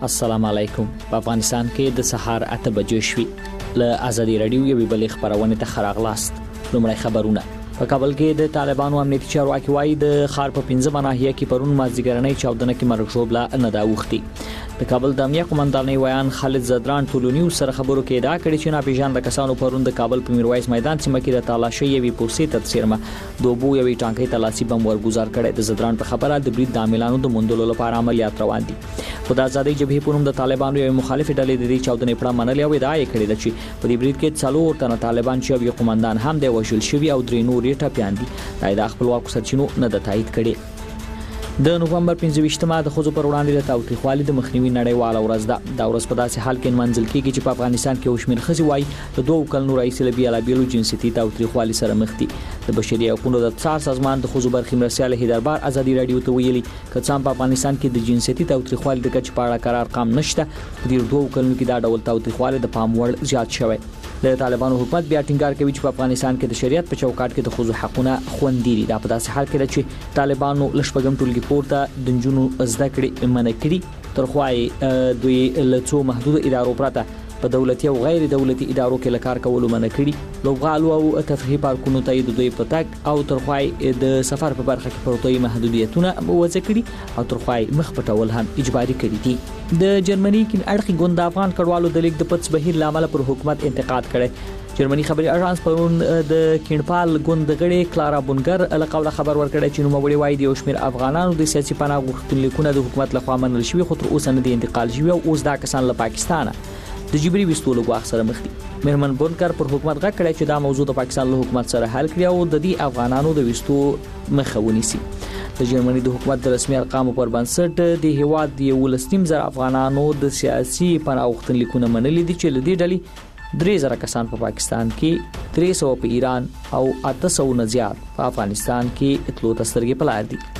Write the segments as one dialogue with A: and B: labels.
A: السلام علیکم. په افغانستان کې د سهار 8 بجې شوې له ازادي رادیو یوې بلې خبرونه ته خراغلاست. لومړی خبرونه. په کابل کې د طالبانو امنیتي چارواکي وایي د خار په 15 ناحیه کې پرون مازیګرنۍ چاودنه کې مرګ ژوبله نه دا وختي. د کابل د امنیه قومندان ویان خالد زدران ټولنیو سره خبرو کې دا کړی چې ناپېژاند کسانو پرون د کابل په میرویس میدان سیمه کې د تالاشۍ یوې پوسې تر څیرمه دوبو یوې ټانکۍ تلاسي بم ورګزار کړي. د زدران په خبره د برید د عاملانو د موندلو لپاره عملیات روان دي. خو د آزادۍ جبهې په نوم د طالبانو یو مخالف ډلې د دې چاودنې پړه منلې او ادعا یې کړې ده چې په دې برید کې 4 تنه طالبان چې یو قومندان هم دی وژل شوی او 3 نور یې ټپيان دي. دا د خپلواکو سرچینو نه د تایید کړي. د نوومبر 25مه د خوځو پر وړاندې د تاوتریخوالي د مخنیوي نړیواله ورځ ده. دا ورځ په داسې حال کې منځل کېږي چې په افغانستان کې وشمیر خزي وای د 2 کلونو رئیس لبی الابیلو جنسيتي تاوتریخوالي سره مخ دي. د بشري حقوقو د څار سازمان د خوځو برخې مرسیاله هیدربار ازادي رادیو ته ویلي کڅام په افغانستان کې د جنسيتي تاوتریخوالي د کچ په اړه قرار قام نشته. په دې 2 کلونو کې دا ډول تاوتریخوالي د پام وړ زیات شوی. د طالبانو حکومت بیا ټینګار کوي چې په افغانستان کې د شریعت په چوکاټ کې د خوځو حقونه خوندي دي. دا په داسې حال کې چې طالبانو لشپګم ټولګي پورته د جنونو زده کړې منع کړي. ترخوای دوی له څو محدود ادارو پرته په دولتي او غیر دولتي ادارو کې لکار کولو منع کړي. لوغالو او تفریحي پارکونو ته د دوی پتاک او ترخوای د سفر په برخه کې پروتوي محدودیتونه وضع کړي او ترخوای مخ پټول هم اجباري کړي دي. د جرمني کې اړخي ګوند افغان کډوالو د لیک د پڅ بهیر لامل پر حکومت انتقاد کړي. جرمني خبري اژانس پرون د کینپال ګوند غړي کلارا بونګر لقوله خبر ورکړی چې نو مبړي وای دی او شمیر افغانانو د سیاسي پناه غوښتونکو د حکومت لخوا منل شوی خو تر اوسه نه دی انتقال شوی او اوس دا کسان له پاکستانه د جبري وستولو غواخ سره مخ دي. مهرمن بونکر پر حکومت غږ کړی چې دا موضوع د پاکستان له حکومت سره حل کړي او د دې افغانانو د وستو مخه ونیسي. د جرمني د حکومت د رسمي ارقامو پر بنسټ د هیواد د 1.3 افغانانو د سیاسي پناه غوښتونکو منلي دي چې لدی ډلې 3000 کسان په پاکستان کې 300 په ایران او 800 نه زیات په افغانستان کې اتلو تسترګې پلار دي.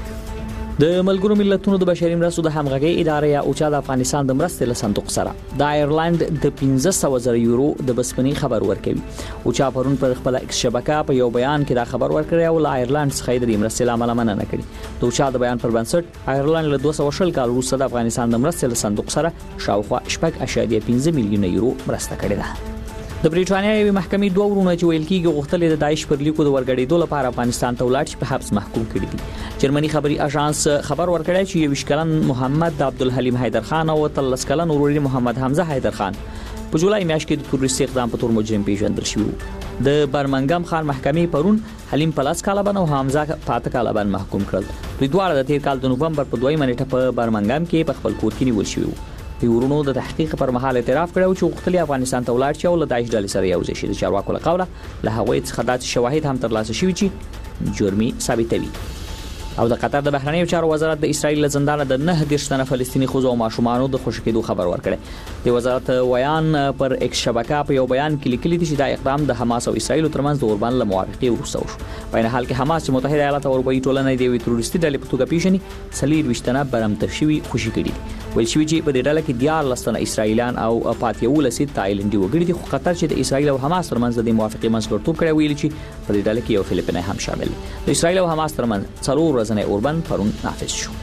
A: د ملګرو ملتونو د بشري مرستو د همغږي ادارې یا اوچا د افغانستان د مرستې له صندوق سره د آیرلند د 1500 یورو د بسپنی خبر ورکوي. اوچا پرون پر خپل ایکس شبکه په یو بیان کې دا خبر ورکړی او له آیرلند څخه د مرستې لامل مننه کړې. د اوچا د بیان پر بنسټ آیرلند له 200 کال وروسته د افغانستان د مرستې له صندوق سره شاوخوا 8.5 میلیون یورو مرسته کړې ده. د بریټانیا یوې محکمې 2 ورونه چې ویل کېږي غوښتل د داعش پر لیکو د ورګړېدو لپاره افغانستان ته ولاړ شي په حبس محکوم کړي دي. جرمني خبري اژانس خبر ورکړی چې 20 کلن محمد عبدالحلیم حیدر خان او 13 کلن ورور محمد حمزه حیدر خان په جولای میاشت کې د تروریستي اقدام په تور مجرم پیژندل شوی. د برمنګم خان محکمې پرون حلیم پلاس کالبن او حمزه پاته کالبن محکوم کړل. دوی دواړه د 13 کال د نوومبر په 2 نیټه په برمنګم کې په خپل کور کې نیول شوی. د ورونو د تحقیق پر مهال اعتراف کړو چې غوښتل افغانستان ته ولاړ شي او له داعش ډلې سره یو ځای شي. د چارواکو له قوله له هغوی څخه داسې شواهد هم ترلاسه شوي چې جرمي ثابتوي. او د قطر د بهرنیو چارو وزارت د اسرایل له زندانه د 9 تنه فلسطینی ښځو او ماشومانو د خوشی کېدو خبر ورکړی. د وزارت ویان پر ایکس شبکه په یو بیان کې لیکلي دي چې دا اقدام د حماس او اسرایل ترمنځ د اوربان له موافقې وروسته وشو. په حال کې حماس چې متحده ایالات او اروپایي ټولنه د یوې تروریستي ډلې په توګه پیژني 23 تنه برمته شوي خوشی کړي. ویل شوی چې په دې ډله کې 14 تنه اسرایلیان او 15 تایلندي وګړي دي. خو قطر چې د اسرایل او حماس ترمنځ د موافقې منځګړیتوب کړی ویل چې په دې ډله کې یو فلیپینای هم شامل دی. د اسرایل او حماس ترمنځ 4 ورځې اوربان پرون نافذ شو.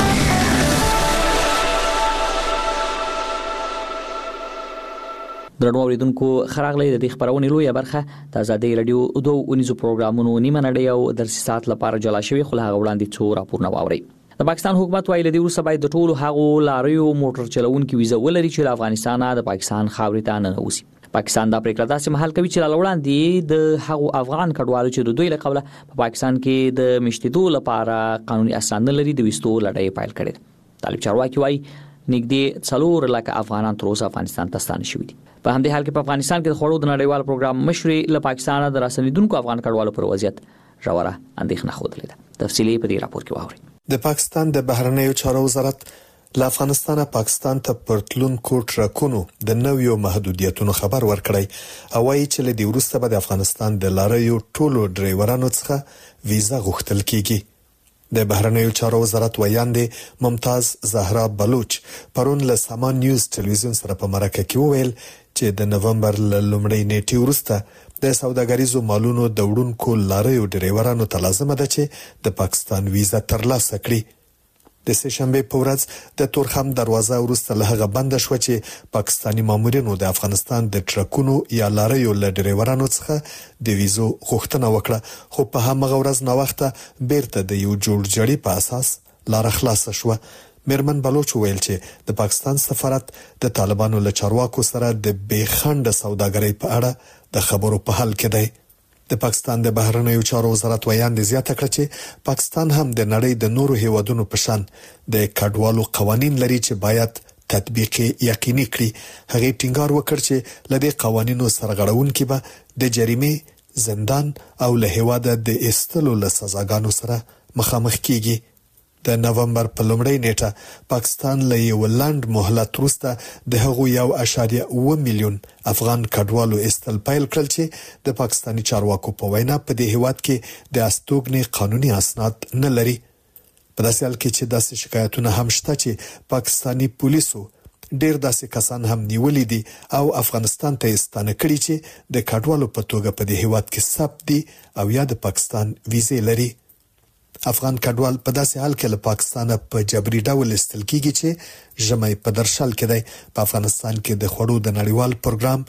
A: درنو اوریدونکو خراغلی د دې خبرونې لویه برخه د آزادۍ رادیو 2 ونیزو پروګرامونو نیمه نړۍ او درسي ساعت لپاره جلا شوی خو هغه وړاندې څو راپورونه واوري. د پاکستان حکومت وایي د وروسته باید د ټولو هغو لاریو موټر چلوونکو ویزه ولري چې له افغانستان د پاکستان خاورې ته نه وځي. پاکستان دا پریکړه داسې مهال کوي چې وړاندې د هغو افغان کډوالو چې د دوی له قبله په پاکستان کې د مشتیدو لپاره قانوني اسناد نه لري د وستو لړۍ پیل کړي. طالب چارواکي وایي نږدې 4 لک افغانان تر اوسه افغانستان ته ستانه شوي دي. په همدې حال کې په افغانستان کې د خوړو د نړیوال پروګرام مشري له پاکستان د راسنیدونکو افغان کډوالو پر وضعیت ژوره اندېښنه خوده ده. تفصیلي په دې راپور کې واورئ.
B: د پاکستان د بهرنیو چارو وزارت له افغانستان پاکستان ته پرتلونکو ټرکونو د نویو محدودیتونو خبر ورکړی او وايي چې له دې وروسته به د افغانستان د لاریو ټولو ډرایورانو څخه ویزه غوښتل کیږي. د بهرنیو چارو وزارت ویاندې ممتاز زهرا بلوچ پرون له سامان نیوز ټلویزیون سره په مرکه کې وویل چې د نومبر لومړۍ نیټې وروسته د سوداګریزو مالونو د وړونکو لاریو ډرایورانو ته لازم ده چې د پاکستان ویزه ترلاسه کړي. د سهشنبه په ورځ د تورخم دروازه ورسته له هغه بند شو چې پاکستانی مامورینو د افغانستان د ټرکونو یا لاریو له ډریورانو څخه د ویزو غوښتنه وکړه، خو په همغه ورځ نو وخته بیرته د یو جوړجاړي په اساس لار خلاص شو. میرمن بلوچ ویل چې د پاکستان سفارت د طالبانو له چارواکو سره د بیخنډ سوداګرۍ په اړه د خبرو په حال کې دی. د پاکستان د بهرنیو چارو وزارت ویاند زیاته کړ چې پاکستان هم د نړۍ د نورو هیوادونو په شان د کډوالو قوانين لري چې باید تطبیق یقیني کړي. هغه ټینګار وکړ چې لدې قوانینو سرغړونکي به د جریمه، زندان او له هیواده د استلو له سزاګانو سره مخامخ کیږي. د نومبر په لومړۍ نیټه پاکستان له یو لنډ مهلت وروسته د هغو 1.1 میلیون افغان کډوالو استل پیل کړل چې د پاکستانی چارواکو په وینا په دې هیواد کې د استوګنې قانوني اسناد نه لري. په داسې حال کې چې داسې شکایتونه هم شته چې پاکستانی پولیسو ډیر داسې کسان هم نیولې دي او افغانستان ته ستانه کړي چې د کډوالو په توګه په دې هیواد کې ثبت دي او یا د پاکستان ویزې لري. افغان کډوال په داسې حال کې له پاکستانه په جبري ډول استل کیږي چې ژمي په درشل کې دی. په افغانستان کې د خوړو د نړیوال پروګرام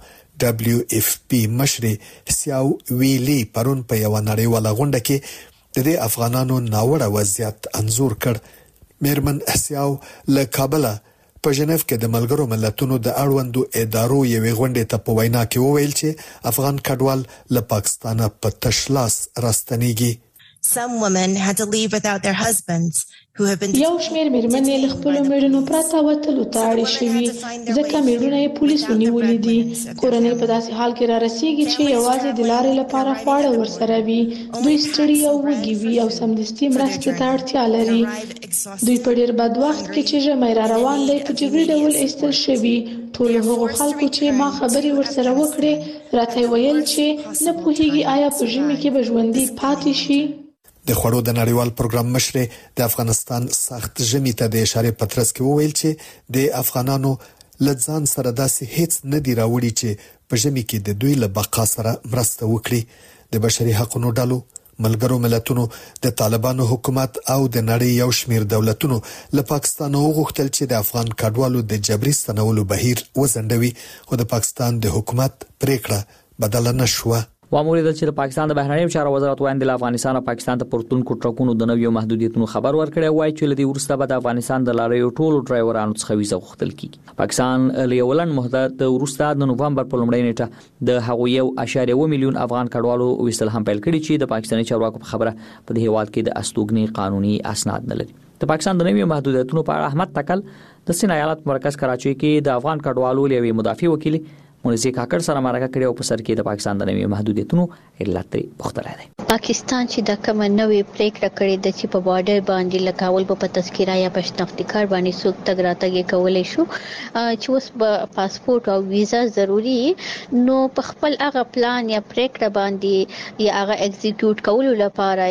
B: WFP مشر سیاو ویلی پرون په یو نړیواله غونډه کې د افغانانو ناوړه وضعیت انځور کړ. میرمن سیاو له کابل په ژنیف کې د ملګرو ملتونو د اړوندو ادارو یوې غونډې ته په وینا کې وویل چې افغان کډوال له پاکستانه په تشلاس راستنیږي.
C: Some women had to leave without their husbands who have been
D: یو شمېر میرمنې له خپلو میړونو پرته وتلو ته اړې شوي ځکه میړونه یې پولیسو نیولي دي. کورنۍ په داسې حال کې را رسېږي چې یوازې د لارې لپاره خواړه ورسره وي. دوی ستړي او وږي وي او سمدستي مرستې ته اړتیا لري. دوی په ډېر بد وخت کې چې ژمی را روان دی په جبري ډول ایستل شوي. ټولو هغو خلکو چې ما خبرې ورسره وکړې راته ویل چې نه پوهیږي آیا په ژمي کې به ژوندي پاتې شي.
B: د خوړو د نړیوال پروګرام مشر د افغانستان سخت ژمي ته د اشاره پترس کې وویل چې د افغانانو لځان سره داسې هیڅ نه دی راوړي چې په ژمي کې د دوی له بقا سره مرسته وکړي. د بشري حقوقو ډلو، ملګرو ملتونو، د طالبانو حکومت او د نړۍ یو شمېر دولتونو له پاکستان وغوښتل چې د افغان کډوالو د جبري ستنولو بهیر وزندوي، خو د پاکستان د حکومت پریکړه بدله نشوه.
A: واموریدل چې د پاکستان د بهرنیو چارو وزارت وایي د افغانستان او پاکستان ته پورتونکو ټرکونو د نویو محدودیتونو خبر ورکړی وایي چې لدی ورسته به د افغانستان د لاریو ټولو ډرایورانو څخه ویزه غوښتل کیږي. پاکستان له یو لنډ مهلت ورسته د نومبر په لومړۍ نیټه د هغو 1.1 میلیون افغان کډوالو ویستل هم پیل کړي چې د پاکستاني چارواکو په خبره په دې هیواد کې د استوګنې قانوني اسناد نه لري. د پاکستان د نویو محدودیتونو په اړه احمد تکل د سین ایالت مرکز کراچۍ کې د افغان کډوالو لوی مدافع وکیل مونږه کاکړ سره مرکه کړې او په سر کې د پاکستان د نویو محدودیتونو علت پوښتنه ده.
E: پاکستان چې د کوم نوې پریکړه کړې د چې په بارډر باندې لکاول په تذکره یا په شناختی کارت باندې څوک تګ راتګ کولای شو چې اوس په پاسپورت او ویزا ضروری نو په خپل هغه پلان یا پریکړه باندې یا هغه ایگزیکیوټ کولو لپاره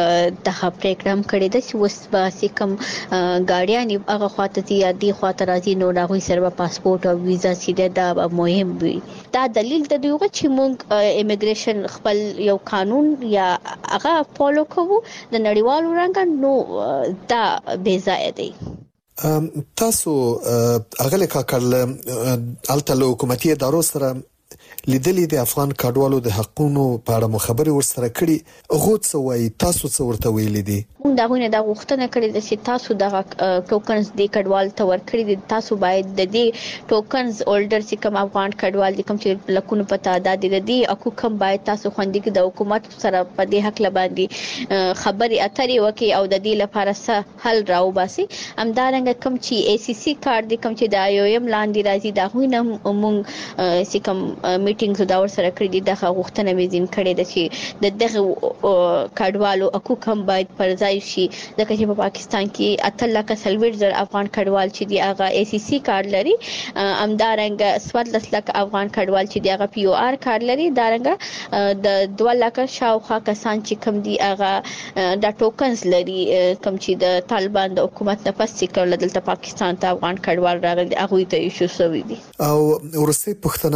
E: د پریکړه هم کړې ده چې اوس به کوم ګاډیان هغه خاطر یا دی خاطر راځي نو هغه سره پاسپورت او ویزا سیده دا مهم وي. دا دلیل د دوی چې موږ امیګریشن خپل یو قانون یا هغه فالو کوو د نړیوالو رنګ نو دا بے ځای دی.
B: تاسو اغله کاکړ الته حکومتي ادارو سره لیدلې د افغان کډوالو د حقوقو په اړه مخابره ورسره کړي غوښ سوي تاسو څه ورته ویل دي؟
E: موږ داونه دا غوښتنه کړې ده چې تاسو د ټوکنز د کډوال ته ورکړي دي. تاسو باید د دې ټوکنز هولډر چې کوم افغان کډوال دي کوم چې لکونو په تعداد دي د دې حقوق هم باید تاسو خوندې کې د حکومت سره په دې حق لباندې خبري اترې وکي او د دې لپاره څه حل راو باسي. همدارنګه کوم چې ACC کارت دي کوم چې د IOM لاندې راځي دا غوښنه موږ چې کوم میټینګز دا ور سره کړی دي د غوښتنه مې ځین کړې ده چې د دغه کډوالو حقوق هم باید پر ځای شي ځکه چې په پاکستان کې 8,40,000 افغان کډوال چې دی هغه ACC کارت لري. همدارنګه 14,00,000 افغان کډوال چې دی هغه POR کارت لري. دارنګه د 2,00,000 شاوخوا کسان چې کوم دی هغه د ټوکنز لري کوم چې د طالبان د حکومت نه پس کړل دلته پاکستان ته افغان کډوال راغلي هغه ته ایشو شوی دي.
B: او ورسته پښتنه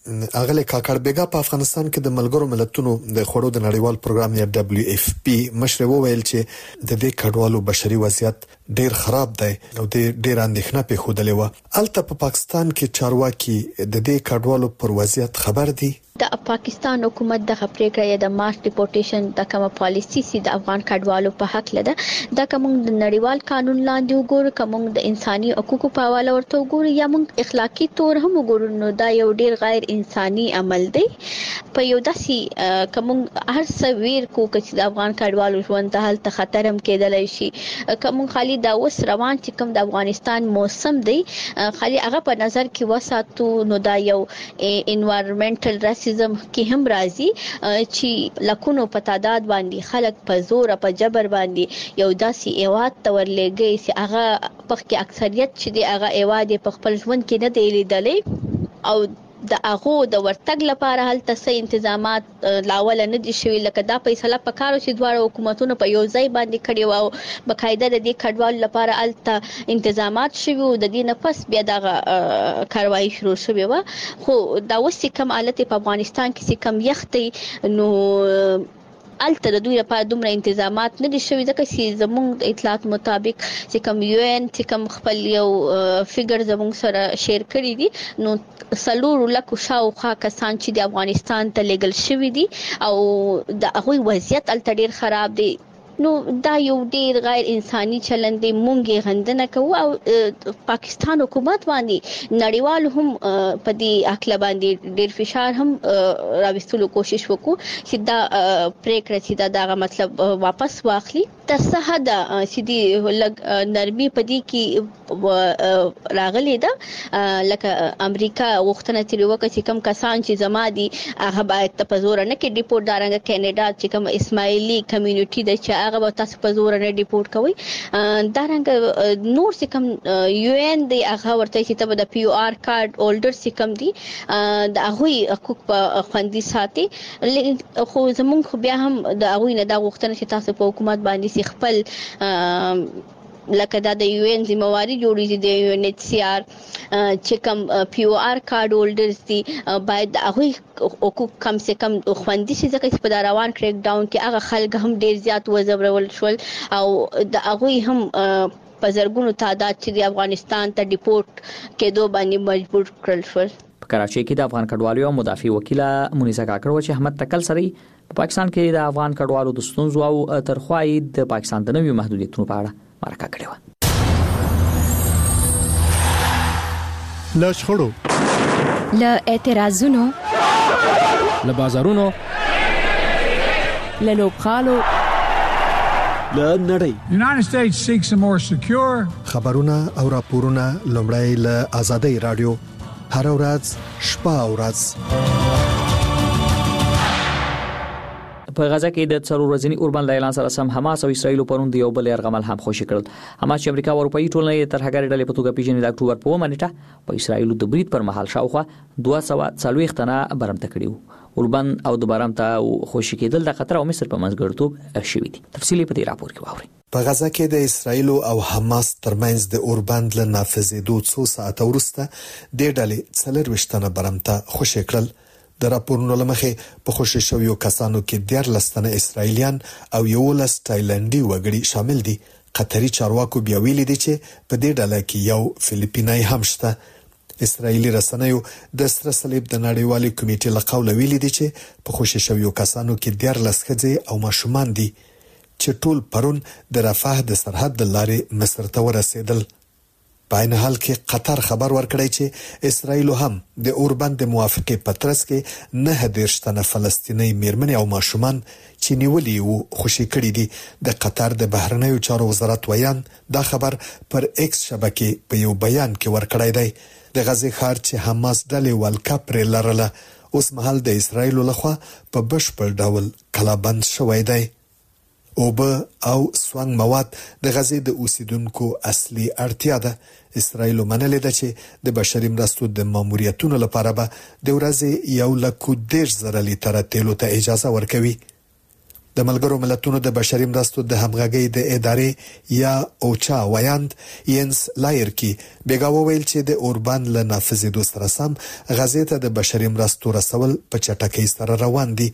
B: اغله کاکړ بیګا په افغانستان کې د ملګرو ملتونو د خوړو د نړیوال پروګرام یا WFP مشر وویل چې د دې کډوالو بشري وضعیت ډیر خراب دی او د ډیر اندېښنه په خوده لوي الته په پاکستان کې چارواکي د دې کډوالو پر وضعیت خبر دي
E: د پاکستان حکومت د خبرې د مارس ډیپورټیشن د کوم پالیسی سي د افغان کډوالو په حق لده د کوم د نړیوال قانون لاندې وګورو کوم د انساني حقوقو په حواله ورته وګورو یا موږ اخلاقی تور هم وګورو نو دا یو ډیر غیر انساني عمل دی په یو داسې کوم هر څه ویر کو چې د افغان کډوالو ژوند ته حالت خطر هم کېدلای شي کوم خالي دا اوس روان چې کوم د افغانستان موسم دی خالي هغه په نظر کې وساتو نو دا یو انوایرنمنټل کې هم راځي چې لکونو په تعداد باندې خلک په زور په جبر باندې یو داسې ایواد تور لګي چې هغه په کې اکثریت چې دی هغه ایواد په خپل ژوند کې نه دی لیدلې او د هغه د ورتګ لپاره هلته څه تنظیمات لاول نه دي شوي لکه دا فیصله په کارو چې دواړو حکومتونو په یو ځای باندې کړی و او بقاعده د دې کډوال لپاره هلته تنظیمات شوي او د دې نه پس بیا د کاروایی شروع شوی و خو دا اوس کوم حالت په افغانستان کې کوم یختي نو الته د دوی لپاره دومره تنظیمات نه دي شوي ځکه چې زموږ اطلاعات مطابق چې کوم UN چې کوم خپل یو فیګر زموږ سره شیر کړی دي نو سلور لکه شاوخوا کسان چې د افغانستان ته لګل شوي دي او د هغوی وضعیت الته ډیر خراب دی نو دا یو ډیر غیر انساني چلند دی مونږه غندنه کوو او پاکستان حکومت باندې نړیوال هم په دې اکل باندې ډیر فشار هم راوستلو کوشش وکړو چې دا پریکړه چې دا مطلب واپس واخلي تر څه حد چې دی لګ نرمي په دې کې راغلي ده لکه امریکا وختونه تیر وکړي چې کم کسان چې زما دي هغه باید په زور نه کې ډیپورټ دارنګ کینیډا چې کوم اسماعیلی کمیونټي د چې هغه به تاسو په زور نه ډیپورټ کوي دارنګ نور چې کوم UN دی هغه ورته چې ته د PUR کارت هولډر چې کوم دي د هغه حقوق په خوندي ساتي خو زمونږ بیا هم د هغه نه دا وختونه چې تاسو په حکومت باندې خپل لکه دا د UN ذمہواری جوړیږي د UNHCR چې کوم PUR کارت هولډرز دي باید هغه حقوق کم سے کم خوندي شي ځکه په روان کریک ډاون کې هغه خلک هم ډیر زیات وځبرول شول او د هغه هم په زرګونو تعداد چې د افغانستان ته ډیپورټ کېدو باندې مجبور کړل شول
A: په کراچۍ کې د افغان کډوالو مدافع وکیله مونیزه کاکړ چې احمد تکل سره په پاکستان کې د افغان کډوالو د ستونزو او ترخوای د پاکستان د نویو محدودیتونو په اړه مرکه کړې و
F: له شخړو
G: له اعتراضونو
H: له بازارونو
G: له لوبخالو
H: له نړۍ
I: United States seeks a more secure
B: خبرونه او راپورونه لومړی له آزادۍ رادیو هر ورځ شپه او ورځ
A: په غزا کې د څلور ورځنی اوربند له اعلان سره سم حماس او اسرایل پروند یو بل يرغمل هم خوشی کړل حماس چې امریکا او اروپאי ټولنې تر هغه ډلې په توګه پیژنې د اکتوبر په منېټه په اسرایل د برید پر مهال شاوخوا 240 تنه برمته کړیو اوربند او د برمته خوشی کېدل د خطر او مصر په منځګړتوب شوې دي تفصیلی په دې راپور کې واوري
B: په غزا کې د اسرایل او حماس ترمنځ د اوربند له نافذېدو څو ساعت وروسته د ډلې څلور وشتنه برمته خوشی کړل د راپورونو لمخې په خوشی شویو کسانو کې 14 تنه اسرایلیان او 11 تایلندي وګړي شامل دي قطري چارواکو بیا ویلي دي چې په دې ډله کې یو فلیپینای هم شته اسرایلی رسنیو د سره صلیب د نړیوالې کمیټې له قوله ویلي دي چې په خوشی شویو کسانو کې 14 ښځې او ماشومان دي چې ټول پرون د رفح د سرحد د لارې مصر ته ورسېدل په عین حال کې قطر خبر ورکړی چې اسرایل هم د اوربند د موافقې پترس کې 19 تنه فلسطینی میرمنې او ماشومان چې نیولي وو خوشی کړي دي د قطر د بهرنیو چارو وزارت ویان دا خبر پر ایکس شبکې په یو بیان کې ورکړی دی د غزې ښار چې حماس ډلې ولکه پرې لرله اوس مهال د اسرایل لخوا په بشپړ ډول کلابند شوی دی اوبه او سوانګ مواد د غزې د اوسیدونکو اصلي اړتیا ده اسرایل منلې ده چې د بشري مرستو د ماموریتونو لپاره به د ورځې 110,000 لیټر تیلو ته اجازه ورکوي د ملګرو ملتونو د بشري مرستو د همغږي د ادارې یا اوچا ویاند ینس لایرکی بیګاو ویل چې د اوربان له نافذېدو سره سم غزې ته د بشري مرستو رسول په چټکۍ سره روان دي